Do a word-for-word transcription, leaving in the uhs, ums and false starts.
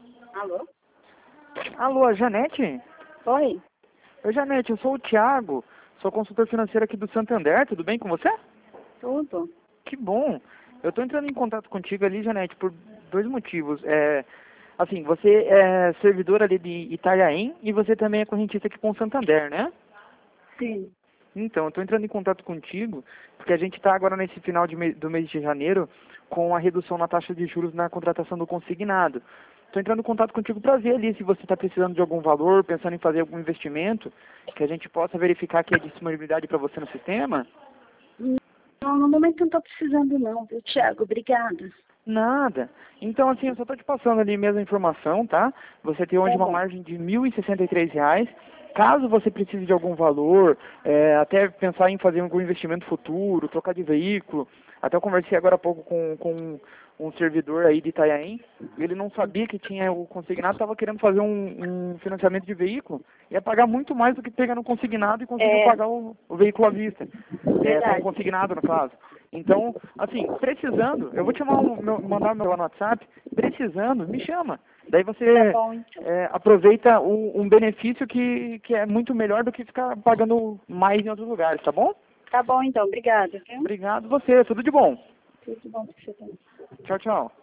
Alô? Alô, Janete? Oi? Oi, Janete, eu sou o Thiago, sou consultor financeiro aqui do Santander, tudo bem com você? Tudo? Que bom. Eu estou entrando em contato contigo ali, Janete, por dois motivos. É, assim, você é servidora ali de Itanhaém e você também é correntista aqui com o Santander, né? Sim. Então, eu estou entrando em contato contigo porque a gente está agora nesse final de me- do mês de janeiro com a redução na taxa de juros na contratação do consignado. Estou entrando em contato contigo para ver ali se você está precisando de algum valor, pensando em fazer algum investimento, que a gente possa verificar aqui a disponibilidade para você no sistema. Não, no momento não estou precisando não, viu, Thiago? Obrigada. Nada. Então, assim, eu só estou te passando ali mesmo a informação, tá? Você tem hoje Tá uma bom. margem de mil e sessenta e três reais. Caso você precise de algum valor, é, até pensar em fazer algum investimento futuro, trocar de veículo, até eu conversei agora há pouco com, com um servidor aí de Itanhaém, ele não sabia que tinha o consignado, estava querendo fazer um, um financiamento de veículo, ia pagar muito mais do que pegar no consignado e conseguiu É, pagar o, o veículo à vista, é, com o verdade. consignado no caso. Então, assim, precisando, eu vou te mandar um, meu, mandar meu lá no WhatsApp, precisando, me chama. Daí Tá você bom, então. é, aproveita um, um benefício que, que é muito melhor do que ficar pagando mais em outros lugares, tá bom? Tá bom, então. Obrigada, viu? Obrigado você, tudo de bom. Tudo bom pra você também. Tchau, tchau.